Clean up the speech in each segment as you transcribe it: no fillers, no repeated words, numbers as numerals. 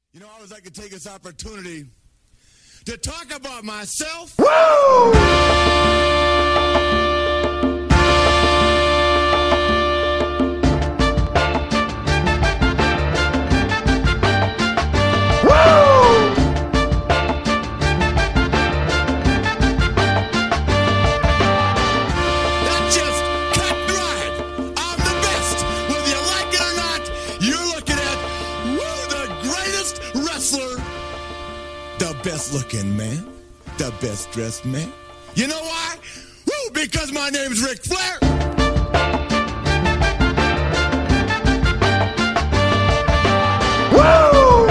You know, I always like to take this opportunity to talk about myself. Best looking man, the best dressed man. You know why? Woo, because my name's Ric Flair. Woo!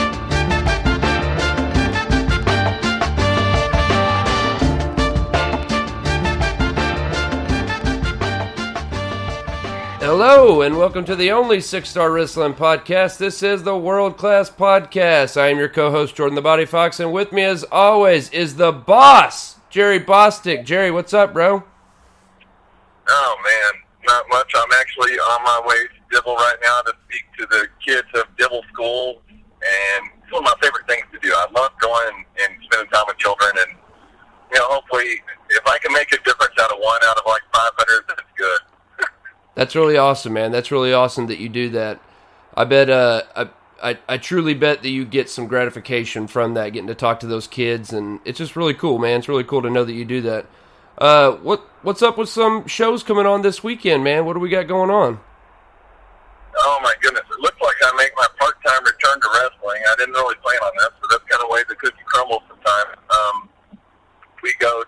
Hello, and welcome to the only 6-Star Wrestling Podcast. This is the World Class Podcast. I am your co-host, Jordan the Body Fox, and with me, as always, is the boss, Jerry Bostic. Jerry, what's up, bro? Oh, man, not much. I'm actually on my way to Dibble right now to speak to the kids of Dibble School, and it's one of my favorite things to do. I love going and spending time with children, and, you know, hopefully, if I can make a difference out of one out of like 500, that's good. That's really awesome, man. That's really awesome that you do that. I bet, I truly bet that you get some gratification from that, getting to talk to those kids, and it's just really cool, man. It's really cool to know that you do that. What's up with some shows coming on this weekend, man? What do we got going on? Oh my goodness! It looks like I make my part-time return to wrestling. I didn't really plan on this, but that's kind of the way the cookie crumbles sometimes. We go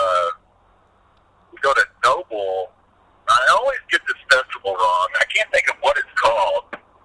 to Noble. I always get this festival wrong. I can't think of what it's called.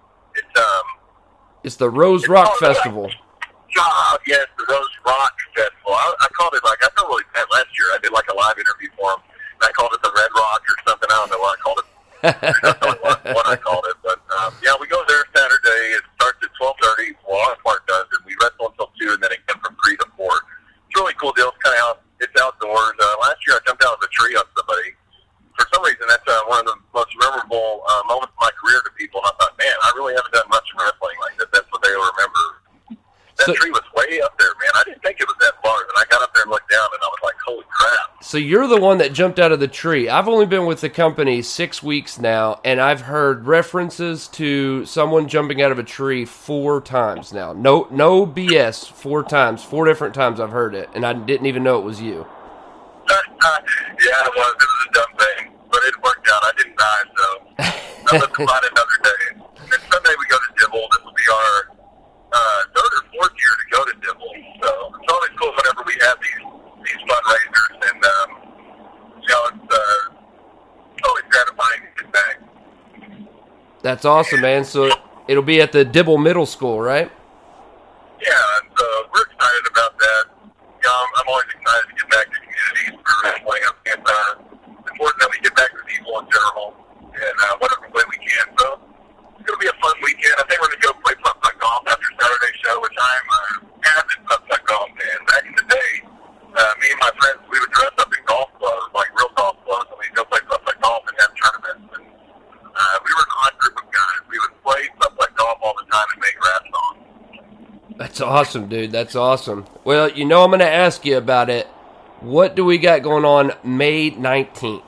It's the Rose Rock Festival. Yes, the Rose Rock Festival. I called it I felt really bad last year. I did like a live interview for him, and I called it the Red Rock or something. I don't know what I called it. what I called it, but yeah, we go there Saturday. It starts at 12:30. Well, our part does, and we wrestle until 2, and then it comes from 3 to 4. It's a really cool deal. It's outdoors. Last year, I jumped out of a tree on somebody. For some reason, that's one of the most memorable moments of my career to people. And I thought, man, I really haven't done much in wrestling like that. That's what they will remember. That tree was way up there, man. I didn't think it was that far. And I got up there and looked down, and I was like, holy crap. So you're the one that jumped out of the tree. I've only been with the company 6 weeks now, and I've heard references to someone jumping out of a tree 4 times now. No BS, 4 times. 4 different times I've heard it, and I didn't even know it was you. Yeah, it was. It was a dumb thing, but it worked out. I didn't die, so I'll have to find another day. And Sunday we go to Dibble. This will be our 3rd or 4th year to go to Dibble. So it's always cool whenever we have these fundraisers, and you know, it's always gratifying to get back. That's awesome, man. So it'll be at the Dibble Middle School, right? Yeah, and we're excited about that. You know, I'm always excited to get back to communities for wrestling. It's important that we get back to people in general, and whatever way we can. So it's going to be a fun weekend. I think we're going to go play putt-putt golf after Saturday's show, which I'm avid putt-putt golf fan. Back in the day, me and my friends, we would dress up in golf clothes, like real golf clothes, and we'd go play putt-putt golf and have tournaments. And we were an odd group of guys. We would play putt-putt golf all the time and make rap songs. That's awesome, dude. That's awesome. Well, you know I'm going to ask you about it. What do we got going on May 19th?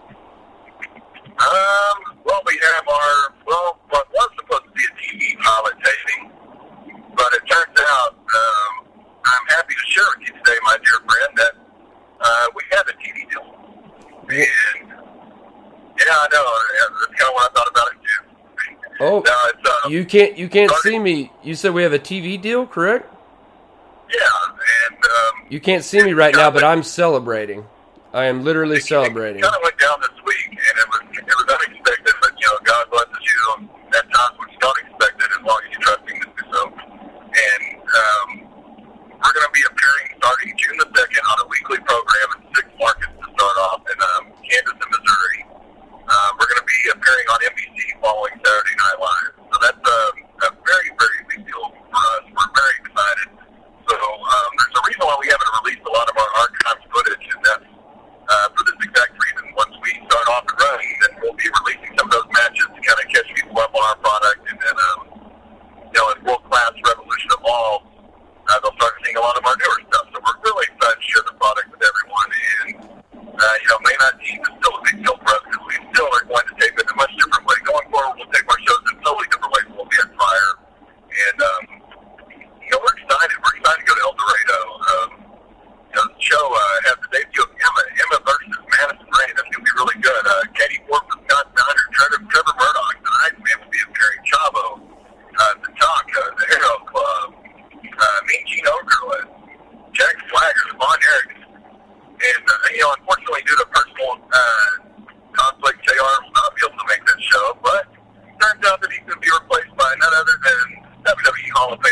Well, we have what was supposed to be a TV pilot taping, but it turns out, I'm happy to share with you today, my dear friend, that we have a TV deal. And, yeah, I know, that's kind of what I thought about it, too. Oh, no, you can't see me. You said we have a TV deal, correct? Yeah, and you can't see me right now, but I'm celebrating. I am literally celebrating. It kind of went down this week, and it was unexpected, but you know, God blesses you at times when you don't expect it, as long as you trust Him to do so. And we're going to be appearing starting June the 2nd on a weekly program in 6 markets to start off in Kansas and Missouri. We're going to be appearing on NBC following Saturday Night Live. So that's a very, very big deal for us. We're very excited. So there's a reason why we haven't released a lot of our archive footage, and that's for this exact reason. Once we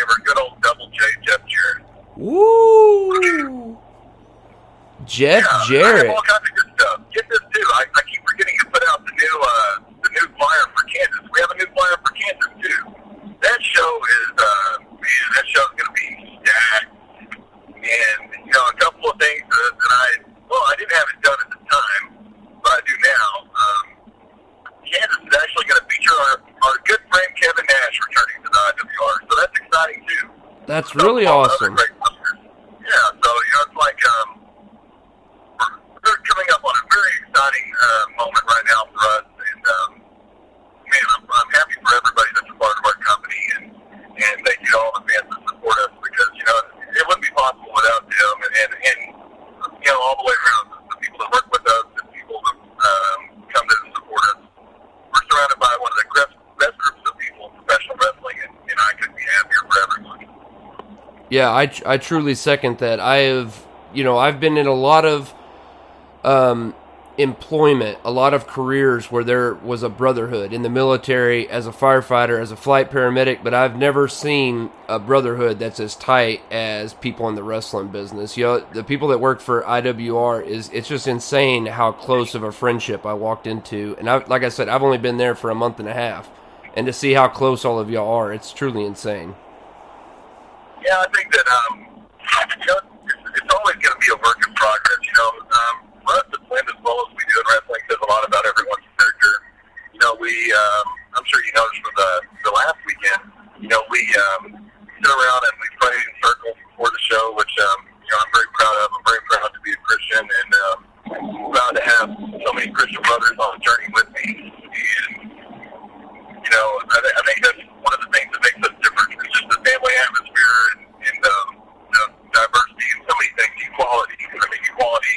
Gamer, good old Double J, Jeff Jarrett. Woo! Jeff Jarrett. I have all kinds of good stuff. Get this too. I keep forgetting to put out the new flyer for Kansas. We have a new flyer for Kansas too. That show is that show's going to be stacked. And a couple of things that I didn't have it done at the time, but I do now. Kansas is actually going to feature our good friend Kevin Nash returning to the IWR, so that's exciting too. That's really awesome. Yeah, so it's like we're coming up on a very exciting moment right now for us, and man, I'm happy for everybody that's a part of our company, and thank you to all the fans that support us, because it wouldn't be possible without them, and all the way around, the people that work with us, the people that come to support us. We're surrounded by one of the best groups of people in professional wrestling, and I couldn't be happier for everyone. Yeah, I truly second that. I've been in a lot of employment, a lot of careers where there was a brotherhood in the military, as a firefighter, as a flight paramedic, but I've never seen a brotherhood that's as tight as people in the wrestling business. The people that work for IWR, it's just insane how close of a friendship I walked into. And like I said, I've only been there for a month and a half, and to see how close all of y'all are, it's truly insane. Yeah, I think that it's always going to be a work in progress. For us to win as well as we do in wrestling says a lot about everyone's character. I'm sure you noticed from the last weekend. We sit around and we pray in circles before the show, which I'm very proud of. I'm very proud to be a Christian, and proud to have so many Christian brothers on the journey with me. And I think that's one of the things that makes us different. It's just the family atmosphere and diversity and so many things. Equality. I think equality,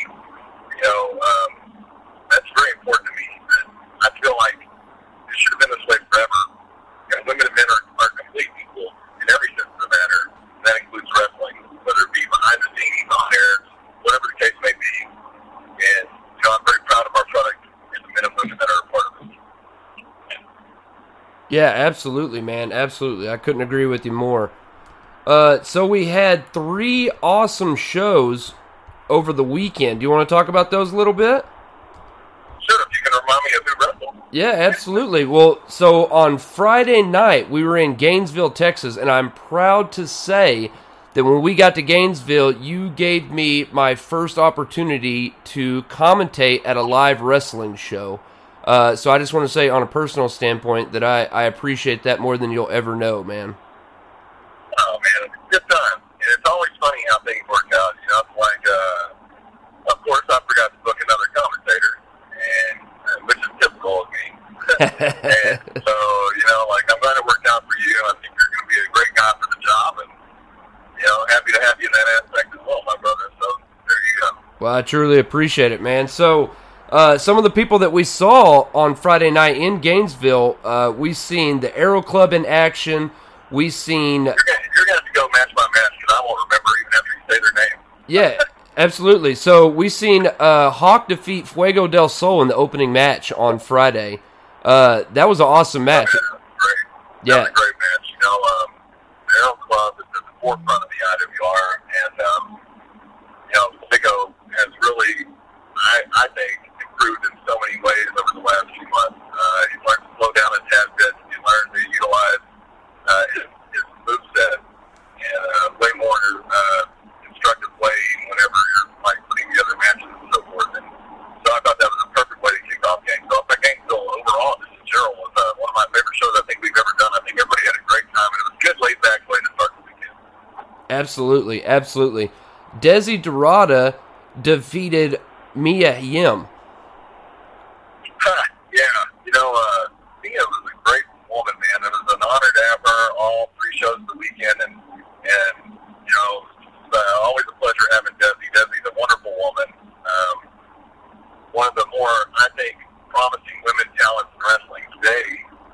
that's very important to me. I feel like it should have been this way forever. Women and men are complete equal in every sense of the matter. And that includes wrestling, whether it be behind the scenes, on air, whatever the case may be. And I'm very proud of our product and the men and women that are a part of it. Yeah, absolutely, man. Absolutely. I couldn't agree with you more. So we had 3 awesome shows over the weekend. Do you want to talk about those a little bit? Sure, if you can remind me of who wrestled. Yeah, absolutely. Well, so on Friday night, we were in Gainesville, Texas, and I'm proud to say that when we got to Gainesville, you gave me my first opportunity to commentate at a live wrestling show. So I just want to say, on a personal standpoint, that I appreciate that more than you'll ever know, man. Oh, man, it's a good time. And it's always funny how things work out. It's like, of course, I forgot to book another commentator, and which is typical of me. And so, I'm glad it worked out for you. I think you're going to be a great guy for the job, and, happy to have you in that aspect as well, my brother. So, there you go. Well, I truly appreciate it, man. So, some of the people that we saw on Friday night in Gainesville, we seen the Aero Club in action. We seen... You're going to have to go match by match, because I won't remember even after you say their name. Yeah, absolutely. So we seen Hawk defeat Fuego del Sol in the opening match on Friday. That was an awesome match. That was great. Yeah. That was a great match. The Aero Club is at the forefront of the IWR, and, Fuego has really, I think, improved in so many ways over the last few months. He's learned to slow down a tad bit. He's learned to utilize his moveset in a way more constructive way whenever you're putting together matches and so forth. And so I thought that was a perfect way to kick off Gainesville. But Gainesville overall, just in general, was one of my favorite shows I think we've ever done. I think everybody had a great time, and it was a good laid back way to start the weekend. Absolutely, absolutely. Desi Dorada defeated Mia Yim. Yeah, Mia was a great woman, man. It was an honor to have her all 3 shows of the weekend, and always a pleasure having Desi. Desi's a wonderful woman. One of the more, I think, promising women talents in wrestling today.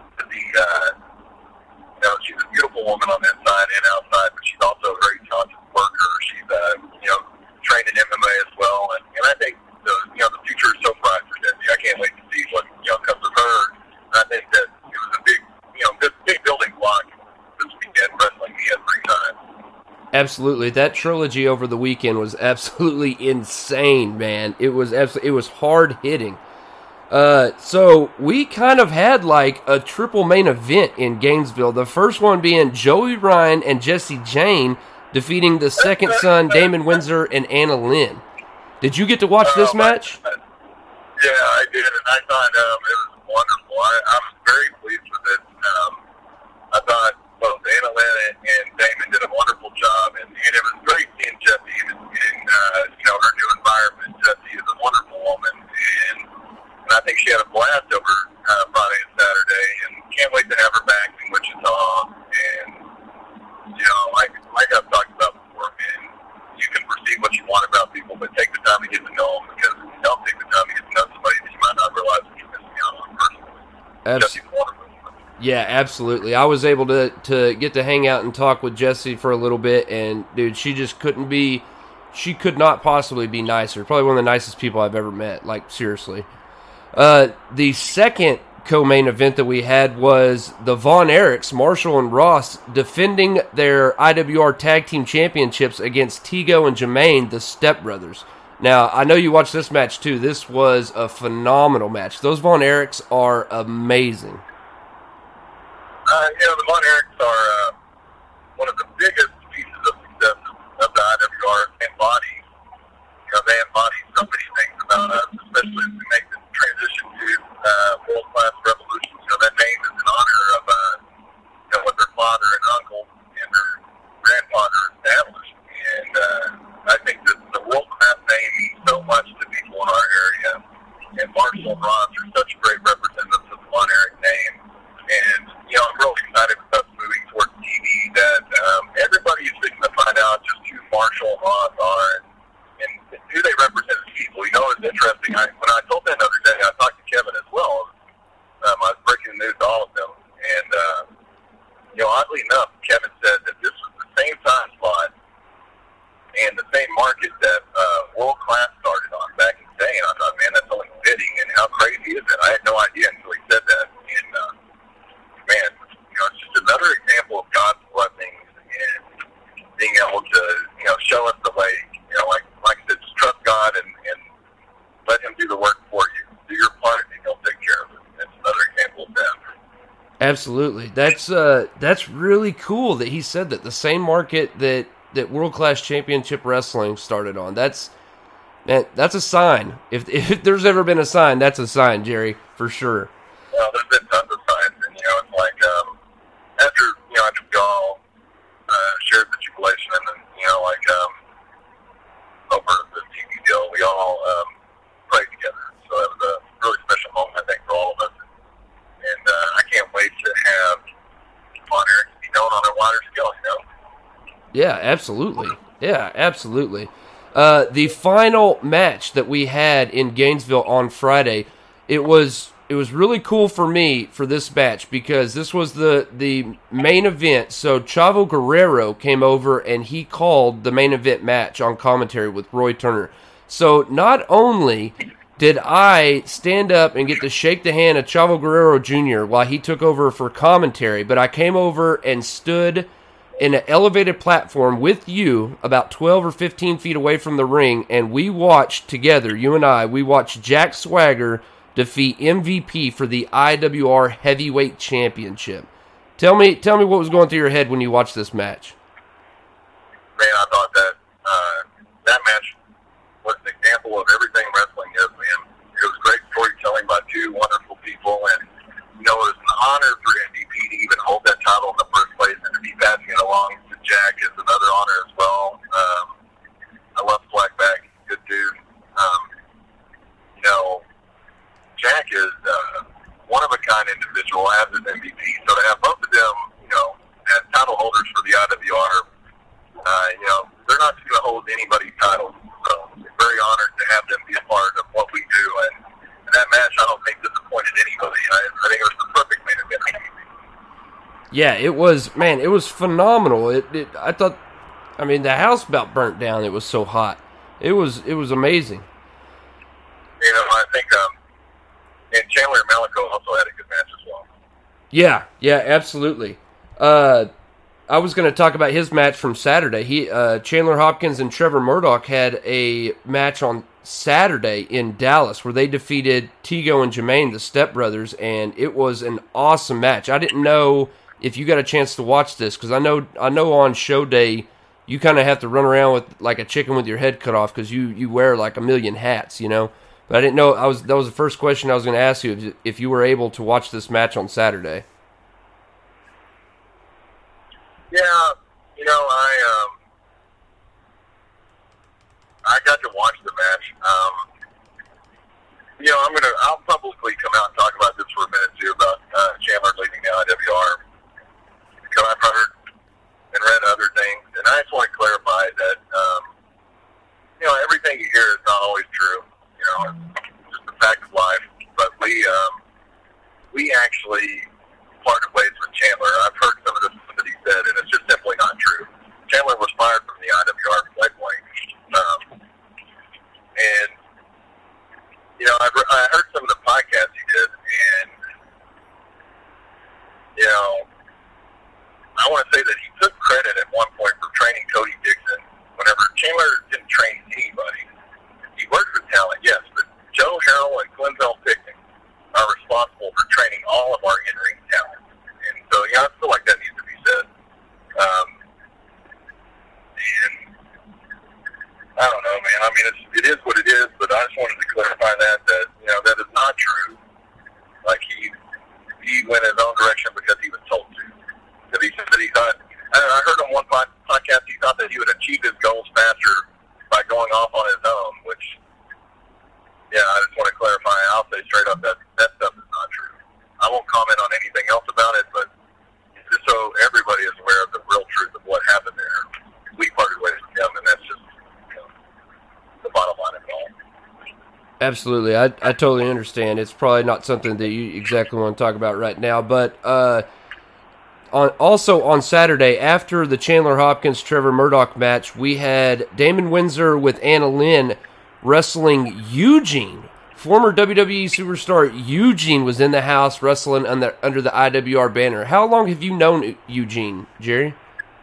She's a beautiful woman on the inside and outside, but she's also a very talented worker. She's, trained in MMA as well, and I think the future is Absolutely. That trilogy over the weekend was absolutely insane, man. It was hard hitting. So we kind of had like a triple main event in Gainesville. The first one being Joey Ryan and Jesse Jane defeating the second son, Damon Windsor and Anna Lynn. Did you get to watch this match? Yeah, I did, and I thought it was wonderful. I was very pleased with it. I thought both Anna Lynn and Damon did a wonderful job, and it was great seeing Jessie in her new environment. Jessie is a wonderful woman, and I think she had a blast over Friday and Saturday, and can't wait to have her back in Wichita. And like I've talked about before, man, you can perceive what you want about people, but take the time to get to know them, because if you don't take the time to get to know somebody, you might not realize that you're missing out on personally. Jessie's wonderful. Yeah, absolutely. I was able to get to hang out and talk with Jessie for a little bit, and dude, she could not possibly be nicer. Probably one of the nicest people I've ever met, like seriously. The second co-main event that we had was the Von Erichs, Marshall and Ross, defending their IWR Tag Team Championships against Tigo and Jermaine, the Step Brothers. Now, I know you watched this match too. This was a phenomenal match. Those Von Erichs are amazing. The Von Erichs are one of the biggest pieces of success of the IWR. They embody so many things about us, especially as we make this transition to World Class Revolution. That name is in honor of what their father and uncle and their grandfather established. And I think that the World Class name means so much to people in our area. And Marshall and Ross are such great representatives of the Von Erich name. And, I'm really excited with us moving towards TV that everybody is fixing to find out just who Marshall and Ross are and who they represent as people. It's interesting. When I told them the other day, I talked to Kevin as well. I was breaking the news to all of them. And, oddly enough, Kevin said that this was the same time slot and the same market that World Class started on back in the day. And I thought, man, that's only fitting. And how crazy is it? I had no idea until he said that. And, man, it's just another example of God's blessings and being able to, show us the way. Like I said, just trust God and let Him do the work for you. Do your part, and He'll take care of it. That's another example of that. Absolutely. That's really cool that he said that. The same market that World Class Championship Wrestling started on. That's a sign. If there's ever been a sign, that's a sign, Jerry, for sure. Well, there's been tons of signs, and it's like after we all shared the jubilation, and then over the TV deal, we all prayed together. So that was a really special moment, I think, for all of us. And I can't wait to have Von Erich be known on a wider scale. Yeah, absolutely. Yeah, absolutely. The final match that we had in Gainesville on Friday, it was really cool for me for this match because this was the main event. So Chavo Guerrero came over and he called the main event match on commentary with Roy Turner. So not only did I stand up and get to shake the hand of Chavo Guerrero Jr. while he took over for commentary, but I came over and stood in an elevated platform with you about 12 or 15 feet away from the ring, and we watched together, you and I, we watched Jack Swagger defeat MVP for the IWR Heavyweight Championship. Tell me what was going through your head when you watched this match. Man, I thought that that match was an example of everything wrestling is, man. It was great storytelling by two wonderful people, and it was an honor for MVP to even hold that title in the first place, and to be passing it along to Jack is another honor as well. I love Swagback, good dude. Jack is one of a kind individual as an MVP. So to have both of them, as title holders for the IWR, they're not going to hold anybody's title. So we're very honored to have them be a part of what we do. And that match, I don't think disappointed anybody. I think it was the perfect main event. Yeah, it was phenomenal. I thought, the house about burnt down. It was so hot. It was amazing. I think, and Chandler and Malico also had a good match as well. Yeah, absolutely. I I was going to talk about his match from Saturday. Chandler Hopkins and Trevor Murdoch had a match on Saturday in Dallas where they defeated Tigo and Jermaine, the Step Brothers, and it was an awesome match. I didn't know if you got a chance to watch this, because I know on show day you kind of have to run around with like a chicken with your head cut off because you wear like a million hats, you know. But I didn't know. That was the first question I was going to ask you, if you were able to watch this match on Saturday. Yeah, you know, I got to watch the match. You know, I'll publicly come out and talk about this for a minute too, about Chandler leaving the IWR, because I've heard and read other things, and I just want to clarify that you know, everything you hear is not always true. You know, it's just a fact of life. But we actually parted ways with Chandler. I've heard some of the stuff that he said, and it's just simply not true. Chandler was fired from the IWR point blank. And, you know, I heard some of the podcasts he did, and, you know, I want to say that he took credit at one point for training Cody Dixon. Whenever Chandler didn't train anybody, he worked with talent, yes, but Joe Harrell and Quinzel Picnic are responsible for training all of our in-ring talent. And so, yeah, I feel like that needs to be said. And I don't know, man. I mean, it is what it is, but I just wanted to clarify that you know, that is not true. Like, he went his own direction because he was told to. Because he said that he thought, I heard on one podcast, he thought that he would achieve his goals faster by going off on his own, which, yeah, I just want to clarify. I'll say straight up that stuff is not true. I won't comment on anything else about it, but just so everybody is aware of the real truth of what happened there, we parted ways with him, and that's just, you know, the bottom line of it all. Absolutely. I totally understand. It's probably not something that you exactly want to talk about right now, but also on Saturday, after the Chandler Hopkins-Trevor Murdoch match, we had Damon Windsor with Anna Lynn wrestling Eugene. Former WWE superstar Eugene was in the house wrestling under the IWR banner. How long have you known Eugene, Jerry?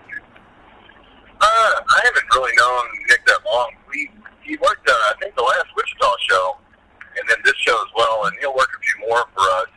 I haven't really known Nick that long. He worked, I think, the last Wichita show, and then this show as well, and he'll work a few more for us.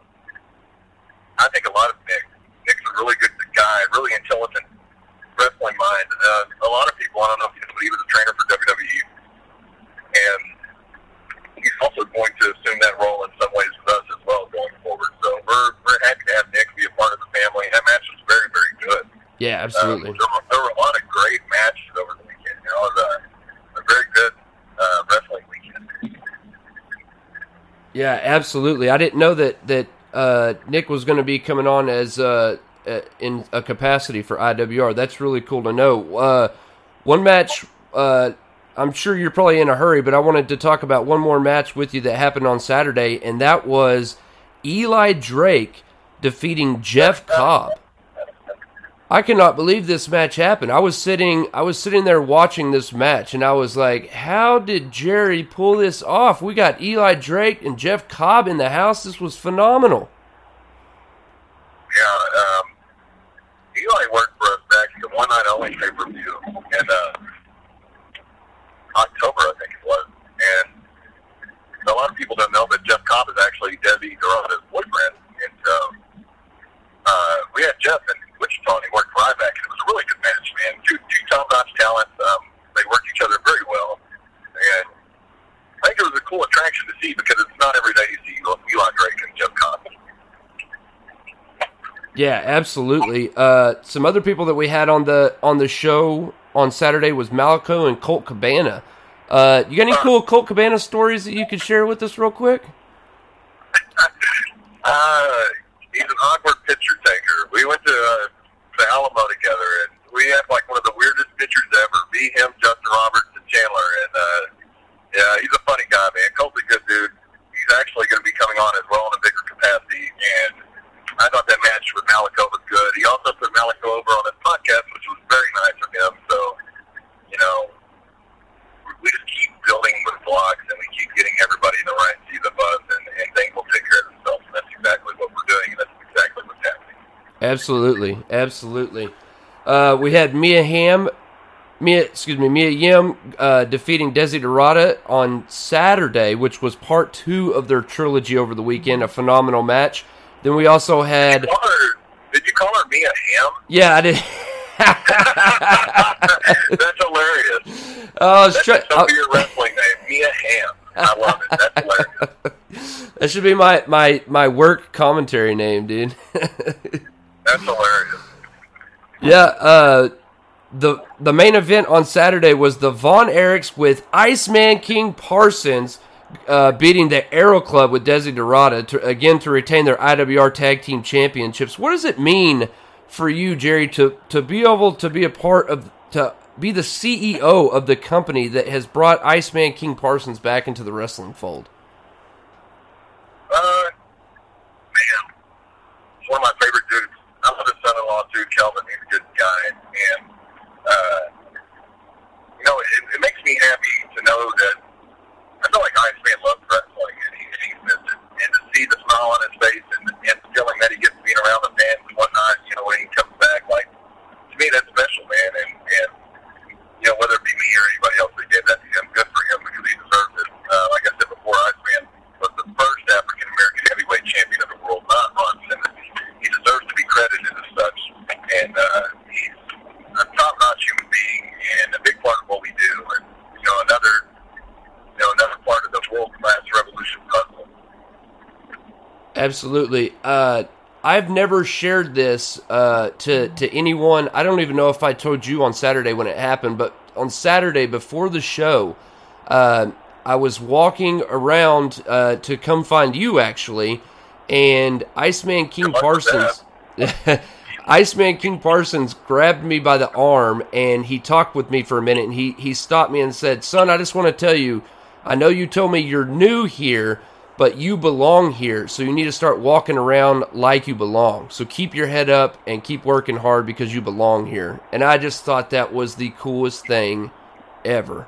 I think a lot of Nick's a really good guy, really intelligent wrestling mind. A lot of people, I don't know if you know, but he was a trainer for WWE, and he's also going to assume that role in some ways with us as well going forward. So we're happy to have Nick be a part of the family. That match was very, very good. Yeah, absolutely. There were a lot of great matches over the weekend. You know, it was a very good wrestling weekend. Yeah, absolutely. I didn't know that Nick was going to be coming on as in a capacity for IWR. That's really cool to know. One match, I'm sure you're probably in a hurry, but I wanted to talk about one more match with you that happened on Saturday, and that was Eli Drake defeating Jeff Cobb. I cannot believe this match happened. I was sitting there watching this match, and I was like, how did Jerry pull this off? We got Eli Drake and Jeff Cobb in the house. This was phenomenal. Yeah, Eli worked for us back in the One Night Only pay-per-view in October, I think it was. And a lot of people don't know, but Jeff Cobb is actually Debbie Dorada's boyfriend. And so we had Jeff in Wichita, and he worked for Ryback, and it was a really good match, man. Two top-notch talents. They worked each other very well. And I think it was a cool attraction to see, because it's not every day you see Eli Drake and Jeff Cobb. Yeah, absolutely. Some other people that we had on the show on Saturday was Malaco and Colt Cabana. You got any cool Colt Cabana stories that you could share with us real quick? He's an awkward picture taker. We went to Alamo together, and we had like one of the weirdest pictures ever. Me, him, Justin Roberts, and Chandler. And yeah, he's a funny guy, man. Colt's a good dude. He's actually going to be coming on as well in a bigger capacity, and I thought that match with Malaco was good. He also put Malaco over on his podcast, which was very nice of him. So, you know, we just keep building with blogs, and we keep getting everybody in the right seat of us, and things will take care of themselves. And that's exactly what we're doing, and that's exactly what's happening. Absolutely, absolutely. We had Mia Yim defeating Desiderata on Saturday, which was part 2 of their trilogy over the weekend. A phenomenal match. Then we also had. Did you call her Mia Hamm? Yeah, I did. That's hilarious. That should be your wrestling name, Mia Hamm. I love it. That's hilarious. That should be my work commentary name, dude. That's hilarious. Yeah, the main event on Saturday was the Von Erichs with Iceman King Parsons beating the Aero Club with Desiderata to retain their IWR Tag Team Championships. What does it mean for you, Jerry, to be able to be a part of, to be the CEO of the company that has brought Iceman King Parsons back into the wrestling fold? Man, he's one of my favorite dudes. I love his son-in-law too, Kelvin. He's a good guy, and it makes me happy to know that I feel like Iceman loves wrestling, and he's missed it. And to see the smile on his face and feeling that he gets to be around the fans and whatnot, when he comes back, like, to me, that's special, man. And whether it be me or anybody else that gave that to him, good for him because he deserves it. Like I said before, Iceman was the first African-American heavyweight champion of the world, not Ron Simmons. He deserves to be credited as such. And he's a top-notch human being and a big part of what we do. And, another part of the world-class Revolution puzzle. Absolutely. I've never shared this to anyone. I don't even know if I told you on Saturday when it happened, but on Saturday before the show, I was walking around to come find you, actually, and Iceman King Parsons... Iceman King Parsons grabbed me by the arm, and he talked with me for a minute, and he stopped me and said, "Son, I just want to tell you, I know you told me you're new here, but you belong here, so you need to start walking around like you belong. So keep your head up and keep working hard because you belong here." And I just thought that was the coolest thing ever.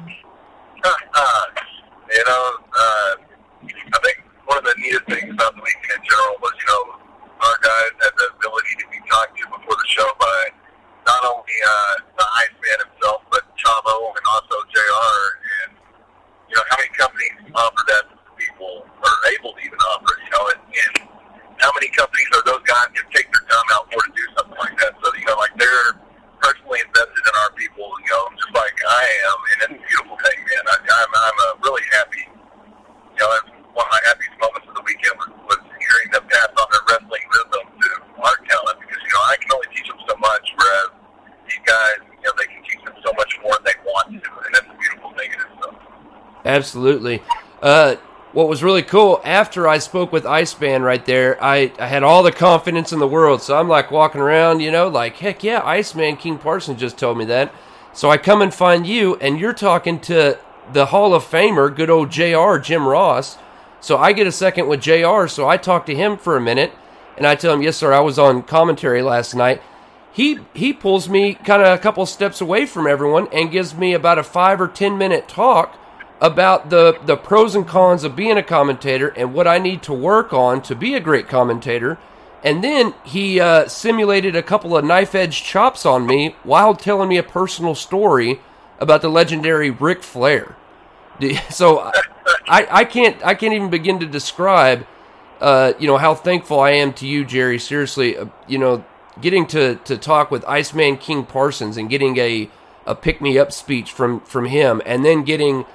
I think one of the neatest things about the weekend in general was, our guys had the ability to be talked to before the show by not only the Iceman himself, but Chavo and also JR. And, how many companies offer that to people, or able to even offer it, and how many companies are those guys can take their time out for to do something like that. So, they're personally invested in our people, just like I am, and it's a beautiful thing, man. I'm really happy. That's one of my happiest moments of the weekend was hearing them pass on their wrestling rhythm to our talent, because, I can only teach them so much, whereas these guys, they can teach them so much more than they want to, and that's a beautiful thing in itself. Absolutely. What was really cool, after I spoke with Iceman right there, I had all the confidence in the world, so I'm like walking around, like, heck yeah, Iceman King Parsons just told me that. So I come and find you, and you're talking to the Hall of Famer, good old JR, Jim Ross. So I get a second with JR, so I talk to him for a minute, and I tell him, "Yes, sir, I was on commentary last night." He pulls me kind of a couple steps away from everyone and gives me about a 5 or 10 minute talk about the pros and cons of being a commentator and what I need to work on to be a great commentator. And then he simulated a couple of knife-edge chops on me while telling me a personal story about the legendary Ric Flair. So I can't even begin to describe how thankful I am to you, Jerry. Seriously, getting to talk with Iceman King Parsons and getting a pick-me-up speech from him, and then getting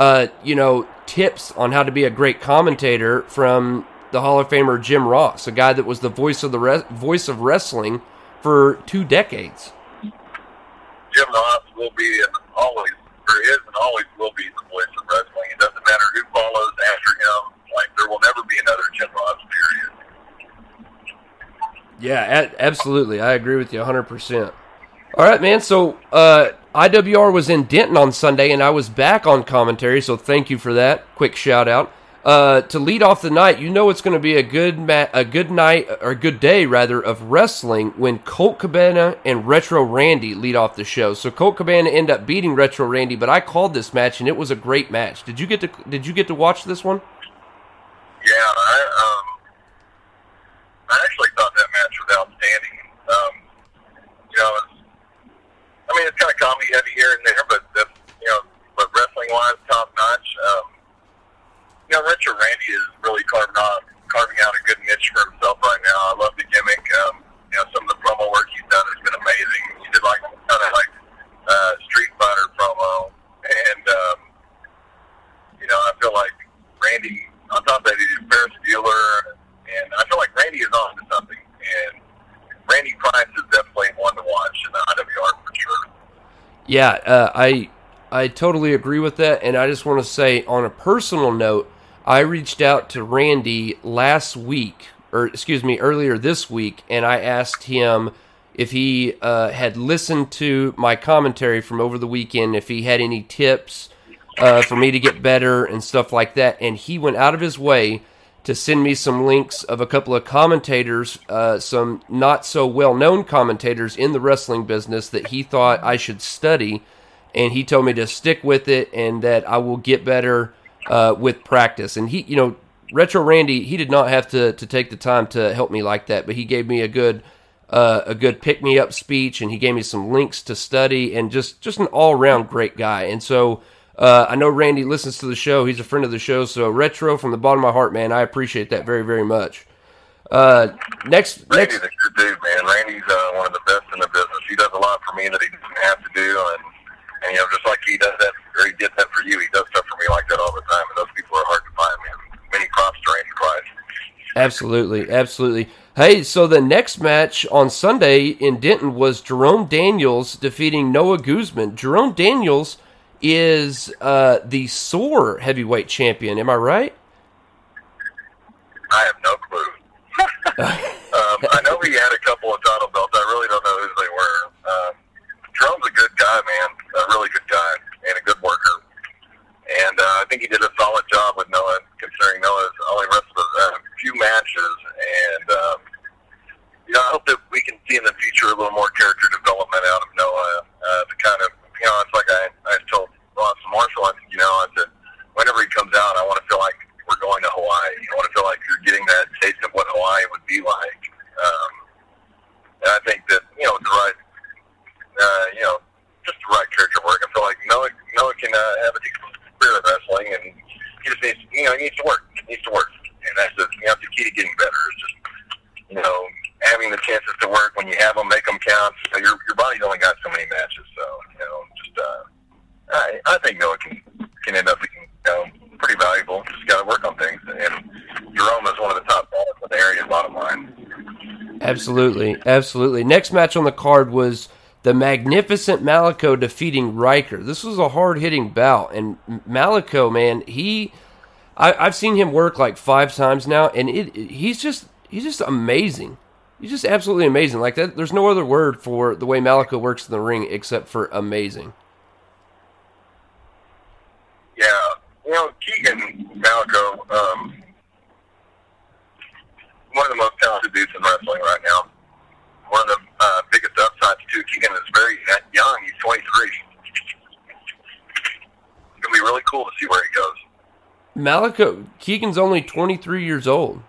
tips on how to be a great commentator from the Hall of Famer Jim Ross, a guy that was the voice of wrestling for 2 decades. Jim Ross will be always, or is and always will be, the voice of wrestling. It doesn't matter who follows after him. Like, there will never be another Jim Ross, period. Yeah, absolutely. I agree with you 100%. All right, man. So IWR was in Denton on Sunday, and I was back on commentary, so thank you for that. Quick shout-out. To lead off the night, it's going to be a good night, or a good day, rather, of wrestling when Colt Cabana and Retro Randy lead off the show. So Colt Cabana ended up beating Retro Randy, but I called this match, and it was a great match. Did you get to watch this one? Yeah, I actually thought that match was outstanding. kind of comedy heavy here and there, but that's, but wrestling wise, top notch. Retro Randy is really carving out a good niche for himself right now. I love the gimmick. Some of the promo work he's done has been amazing. He did kind of Street Fighter promo, and I feel like Randy, on top of that, he's a Ferris Bueller, and I feel like Randy is on to something. And Randy Price is definitely one to watch in the IWR for sure. Yeah, I totally agree with that, and I just want to say, on a personal note, I reached out to Randy earlier this week, and I asked him if he had listened to my commentary from over the weekend, if he had any tips for me to get better and stuff like that, and he went out of his way to send me some links of a couple of commentators, some not so well-known commentators in the wrestling business that he thought I should study, and he told me to stick with it and that I will get better with practice. And he, Retro Randy, he did not have to take the time to help me like that, but he gave me a good pick-me-up speech, and he gave me some links to study, and just an all-around great guy. And so I know Randy listens to the show. He's a friend of the show. So Retro, from the bottom of my heart, man, I appreciate that very, very much. Next, Randy's a good dude, man. Randy's one of the best in the business. He does a lot for me that he doesn't have to do, and just like he does that, or he did that for you, he does stuff for me like that all the time. And those people are hard to find, man. Many props to Randy Price. Absolutely, absolutely. Hey, so the next match on Sunday in Denton was Jerome Daniels defeating Noah Guzman. Jerome Daniels is the SOAR heavyweight champion. Am I right? I have no clue. I know he had a couple of title belts. I really don't know who they were. Jerome's a good guy, man. A really good guy and a good worker. And I think he did a solid job with Noah, considering Noah's only wrestled a few matches. And, I hope that we can see in the future a little more character development out of Noah. The kind of, it's like I told Austin Marshall, I said, whenever he comes out, I want to feel like we're going to Hawaii. I want to feel like you're getting that taste of what Hawaii would be like. And I think that, with the right, just the right character work, I feel like Noah can have a decent spirit of wrestling, and he just needs, he needs to work. He needs to work. And that's the key to getting better is just, having the chances to work when you have them, make them count. So your body's only got so many matches, so I think Noah can end up being pretty valuable. Just got to work on things, and Jerome is one of the top guys in the area. Bottom line. Absolutely, absolutely. Next match on the card was the Magnificent Malico defeating Riker. This was a hard-hitting bout, and Malico, man, I've seen him work like 5 times now, and he's just amazing. He's just absolutely amazing. Like that, there's no other word for the way Malico works in the ring except for amazing. Yeah, Keegan Malico, one of the most talented dudes in wrestling right now. One of the biggest upsides too. Keegan is very young. He's 23. It's gonna be really cool to see where he goes. Keegan's only 23 years old.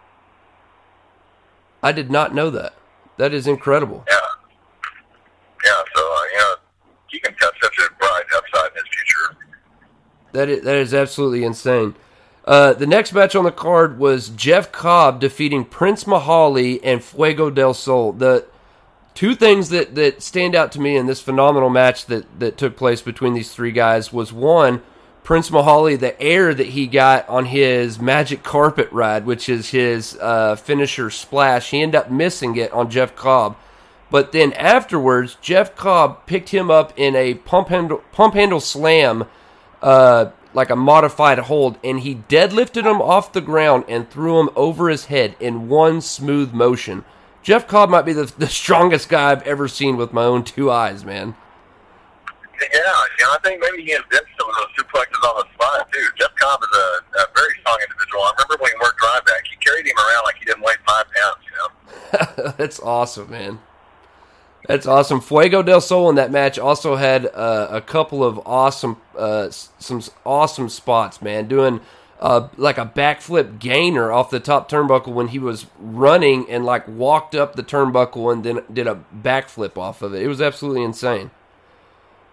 I did not know that. That is incredible. Yeah. So Keegan's got such a bright upside in his future. That is absolutely insane. The next match on the card was Jeff Cobb defeating Prince Mahali and Fuego del Sol. The two things that stand out to me in this phenomenal match that took place between these three guys was, one, Prince Mahali, the air that he got on his magic carpet ride, which is his finisher splash. He ended up missing it on Jeff Cobb. But then afterwards, Jeff Cobb picked him up in a pump handle slam, like a modified hold, and he deadlifted him off the ground and threw him over his head in one smooth motion. Jeff Cobb might be the strongest guy I've ever seen with my own 2 eyes, man. Yeah, I think maybe he invented some of those suplexes on the spot, too. Jeff Cobb is a very strong individual. I remember when he worked Ryback, he carried him around like he didn't weigh 5 pounds, That's awesome, man. That's awesome. Fuego del Sol in that match also had a couple of some awesome spots, man. Doing like a backflip gainer off the top turnbuckle when he was running and like walked up the turnbuckle and then did a backflip off of it. It was absolutely insane.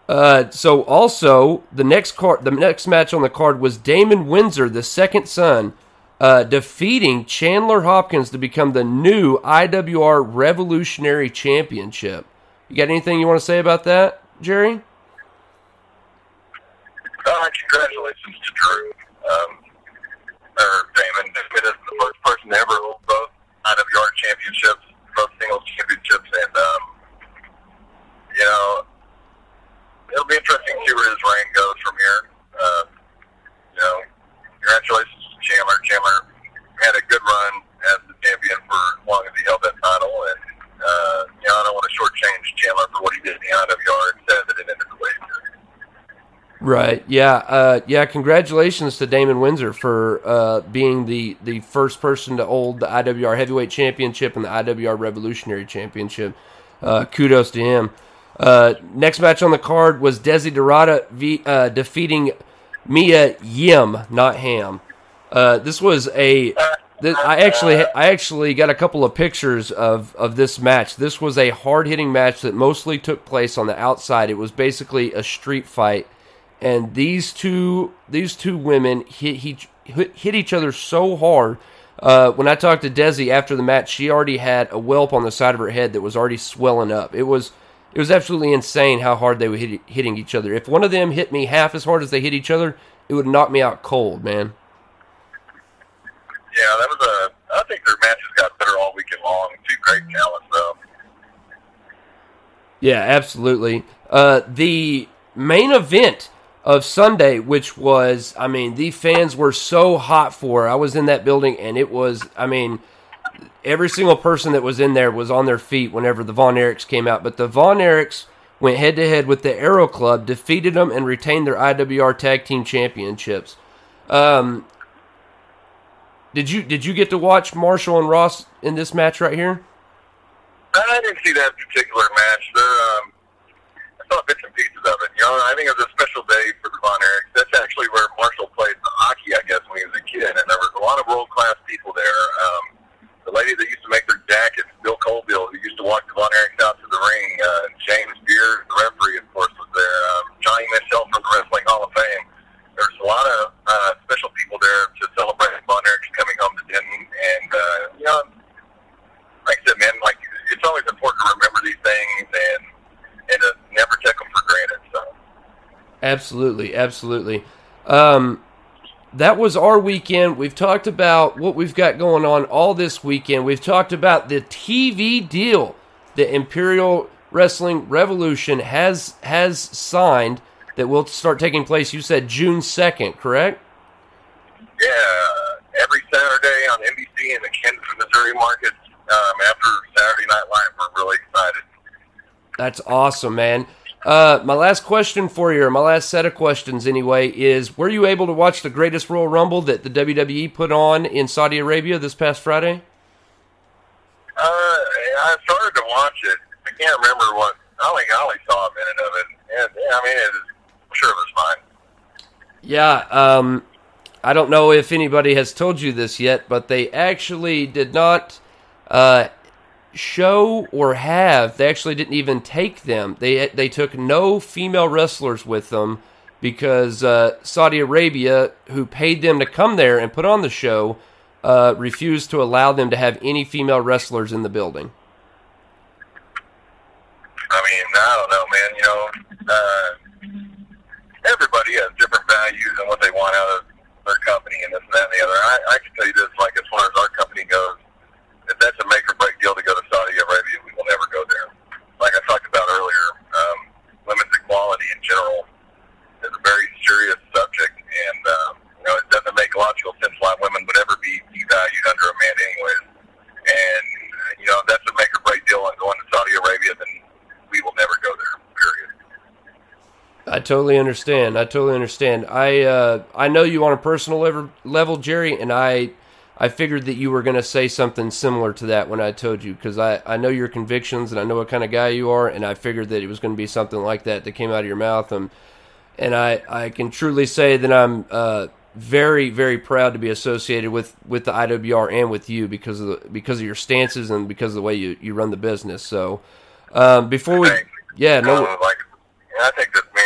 So also the next match on the card was Damon Windsor, the second son, defeating Chandler Hopkins to become the new IWR Revolutionary Championship. You got anything you want to say about that, Jerry? Congratulations to Drew, or Damon. Damon is the first person to ever hold both IWR championships, both singles championships, and it'll be interesting to see where his reign goes from here. Congratulations to Chandler. Chandler had a good run as the champion for as long as he held that title, and I don't want to shortchange Chandler for what he did in the IWR and said that it ended the way it did. Right. Yeah. Congratulations to Damon Windsor for being the first person to hold the IWR Heavyweight Championship and the IWR Revolutionary Championship. Kudos to him. Next match on the card was Desi Dorada defeating Mia Yim, not Ham. This was I actually got a couple of pictures of this match. This was a hard-hitting match that mostly took place on the outside. It was basically a street fight. And these two women hit each other so hard. When I talked to Desi after the match, she already had a whelp on the side of her head that was already swelling up. It was absolutely insane how hard they were hitting each other. If one of them hit me half as hard as they hit each other, it would knock me out cold, man. Yeah, I think their matches got better all weekend long. Two great talents, though. Yeah, absolutely. The main event of Sunday, which was, the fans were so hot for. I was in that building, and it was, every single person that was in there was on their feet whenever the Von Erichs came out. But the Von Erichs went head-to-head with the Aero Club, defeated them, and retained their IWR Tag Team Championships. Did you get to watch Marshall and Ross in this match right here? I didn't see that particular match. I saw bits and pieces of it. I think it was a special day for the Von Erichs. That's actually where Marshall played hockey, I guess, when he was a kid, and there was a lot of world-class people there. The lady that used to make their jackets, Bill Colville, who used to walk the Von Erichs out to the ring. James Beard, the referee, of course, was there. Johnny Mitchell from the Wrestling Hall of Fame. There's a lot of special people there to celebrate Von Erichs coming home to Denton. And, like I said, man, it's always important to remember these things and to never take them for granted. So. Absolutely. That was our weekend. We've talked about what we've got going on all this weekend. We've talked about the TV deal that Imperial Wrestling Revolution has signed that will start taking place, you said June 2nd, correct? Yeah, every Saturday on NBC in the Kansas, Missouri markets after Saturday Night Live. We're really excited. That's awesome, man. My last question for you, or my last set of questions anyway, is were you able to watch the Greatest Royal Rumble that the WWE put on in Saudi Arabia this past Friday? I started to watch it. I can't remember what. I only saw a minute of it. And, I'm sure it was fine. Yeah, I don't know if anybody has told you this yet, but they actually did not show or they actually didn't even take them. They took no female wrestlers with them because Saudi Arabia, who paid them to come there and put on the show, refused to allow them to have any female wrestlers in the building. I don't know, man. Everybody has different values and what they want out of their company and this and that and the other. I can tell you this, as far as our company goes, if that's a make or break deal to go to Saudi Arabia, we will never go there. Like I talked about earlier, women's equality in general is a very serious subject, and it doesn't make logical sense why women would ever be devalued under a man anyways. And if that's a make or break deal on going to Saudi Arabia, then we will never go there, period. I totally understand. I know you on a personal level, Jerry, and I figured that you were going to say something similar to that when I told you, because I know your convictions and I know what kind of guy you are, and I figured that it was going to be something like that came out of your mouth. And I can truly say that I'm very, very proud to be associated with the IWR and with you because of your stances and because of the way you run the business. So before we, I think that, man,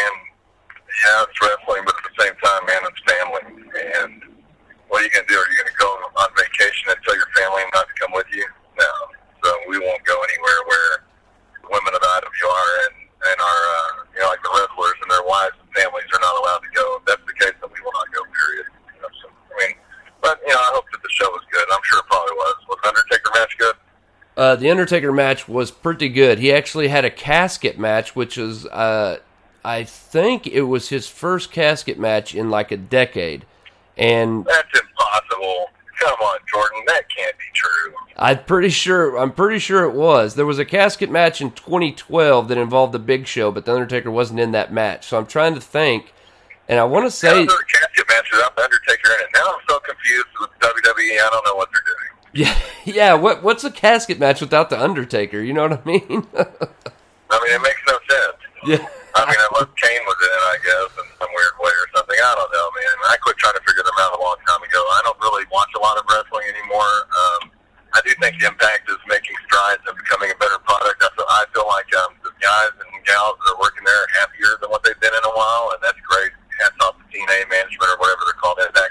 Yeah, it's wrestling, but at the same time, man, it's family. And what are you going to do? Are you going to go on vacation and tell your family not to come with you? No. So we won't go anywhere where the women of the IWR and our, like the wrestlers and their wives and families are not allowed to go. If that's the case, then we will not go, period. So, but, I hope that the show was good. I'm sure it probably was. Was the Undertaker match good? The Undertaker match was pretty good. He actually had a casket match, which was, I think it was his first casket match in like a decade. And that's impossible. Come on, Jordan. That can't be true. I'm pretty sure it was. There was a casket match in 2012 that involved the Big Show, but the Undertaker wasn't in that match. So I'm trying to think, and I want to say there's a casket match without the Undertaker in it. Now I'm so confused with WWE. I don't know what they're doing. Yeah. What's a casket match without the Undertaker? You know what I mean? It makes no sense. Yeah. Unless Kane was in it, I guess, in some weird way or something. I don't know, man. I quit trying to figure them out a long time ago. I don't really watch a lot of wrestling anymore. I do think Impact is making strides and becoming a better product. I feel like the guys and gals that are working there are happier than what they've been in a while, and that's great. Hats off to TNA management or whatever they're called. Impact,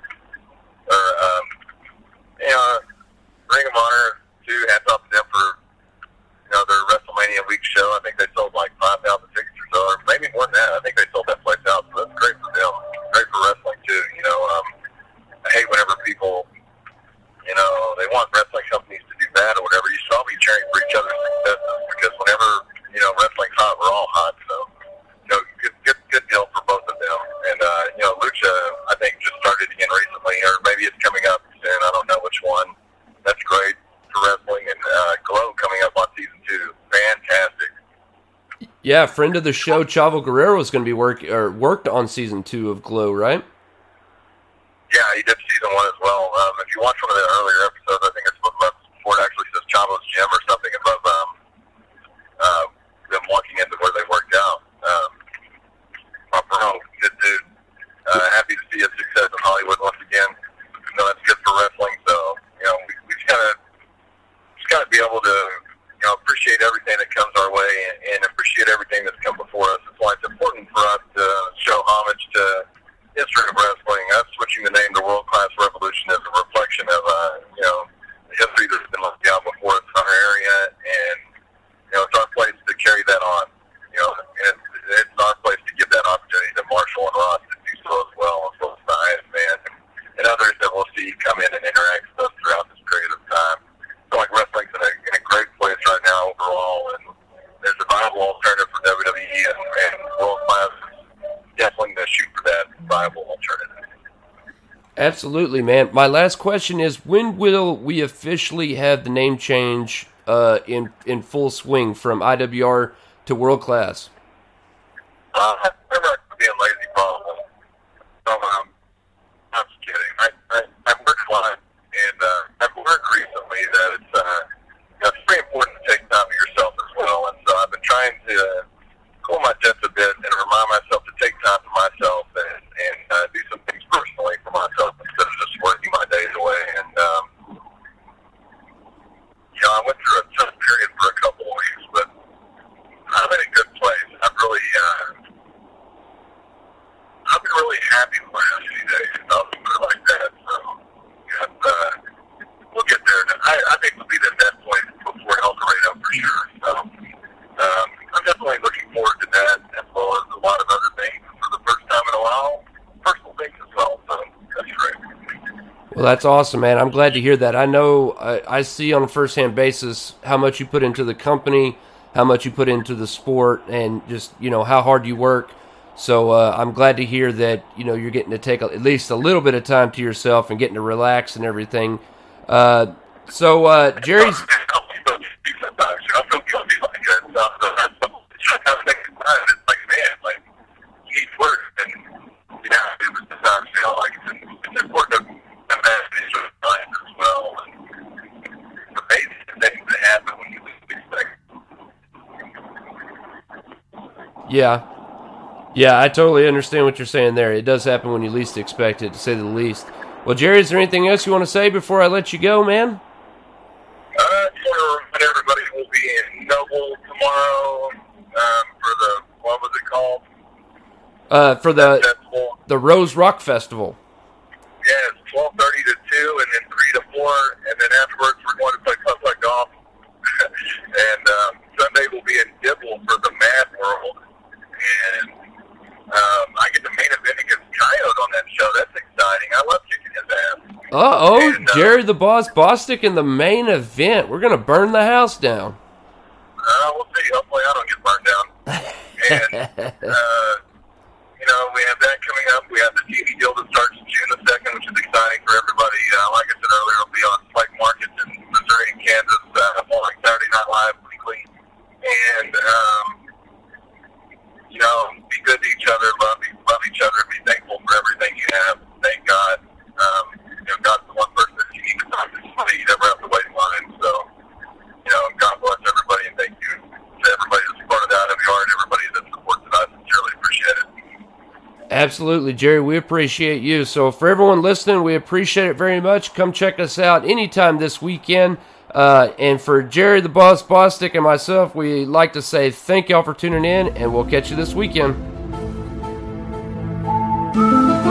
Ring of Honor, too. Hats off to them for their WrestleMania week show. I think they sold like 5,000 tickets or so, or maybe more than that. I think they sold that place out, so that's great for them. Great for wrestling, too. I hate whenever people, they want wrestling companies to do bad or whatever. You should all be cheering for each other's successes because whenever, wrestling's hot, we're all hot. So, good deal for both of them. And, Lucha, I think, just started again recently, or maybe it's coming up soon. I don't know which one. That's great for wrestling. And Glow coming up on season 2. Fantastic. Yeah, friend of the show, Chavo Guerrero is going to be worked on season 2 of Glow, right? Yeah, he did season 1 as well. If you watch one of the earlier episodes, I think it's before it actually says Chavo's Gym or something above them walking into where they worked out. My bro, good dude. Happy to see his success in Hollywood once again. That's good for wrestling. So, we just gotta be able to, appreciate everything that comes our way and appreciate everything that's come before us. That's why it's important for us to show homage to history of wrestling. Us switching the name to World Class Revolution is a reflection of, the history that's been left down before us in our area, and, it's our place to carry that on. And it's our place to give that opportunity to Marshall and Ross to do so as well the Highest Man and others that we'll see come in and interact with us throughout this period of time. I feel like wrestling's in a great place right now overall, and there's a viable alternative for WWE, and World Class is definitely going to shoot for that viable alternative. Absolutely, man. My last question is, when will we officially have the name change in full swing from IWR to World Class? I remember being lazy, probably. I'm just kidding. I've worked a lot, and I've learned recently that it's pretty important to take time to yourself as well. And so I've been trying to cool my jets a bit and remind myself to take time for myself and do some things personally for myself instead of just working my days away. And I went through a tough period for a couple of weeks, but I'm in a good place. I've been really happy the last few days. I'll put it like that. So, we'll get there. I think we'll be at that point before El Dorado for sure. So, I'm definitely looking forward to that, as well as a lot of other things for the first time in a while. Personal things as well. So, that's great. Well, that's awesome, man. I'm glad to hear that. I know I see on a first-hand basis how much you put into the company, how much you put into the sport, and just, how hard you work. So I'm glad to hear that, you're getting to take at least a little bit of time to yourself and getting to relax and everything. So Jerry's... I feel guilty like that. It's like, man, you need work, and, it was just I feel like it's important to manage your time as well. And it's amazing things that happen when you least expect. Yeah, I totally understand what you're saying there. It does happen when you least expect it, to say the least. Well, Jerry, is there anything else you want to say before I let you go, man? Just want to remind everybody we'll be in Noble tomorrow for the, what was it called? For the festival. the Rose Rock Festival. Yeah, it's 12:30 to 2, and then 3 to 4, and then afterwards we're going to play putt-putt golf. And Sunday we'll be in Dibble for the Mad World, and I get the main event against Coyote on that show. That's exciting. I love kicking his ass. And, Jerry the Boss Bostic in the main event. We're gonna burn the house down. We'll see. Hopefully I don't get burned down. And we have that coming up. We have the TV deal that starts June the 2nd, which is exciting for everybody. Like I said earlier, it'll be on Spike Markets in Missouri and Kansas, following Saturday Night Live weekly. And, be good to each other, love each other, be thankful for everything you have. Thank God. God's the one person that you need to talk to somebody you never have to wait in line. So, God bless everybody, and thank you to everybody that's part of the IWR and everybody that supports it. I sincerely appreciate it. Absolutely, Jerry. We appreciate you. So for everyone listening, we appreciate it very much. Come check us out anytime this weekend. And for Jerry the Boss Bostic and myself, we like to say thank y'all for tuning in, and we'll catch you this weekend.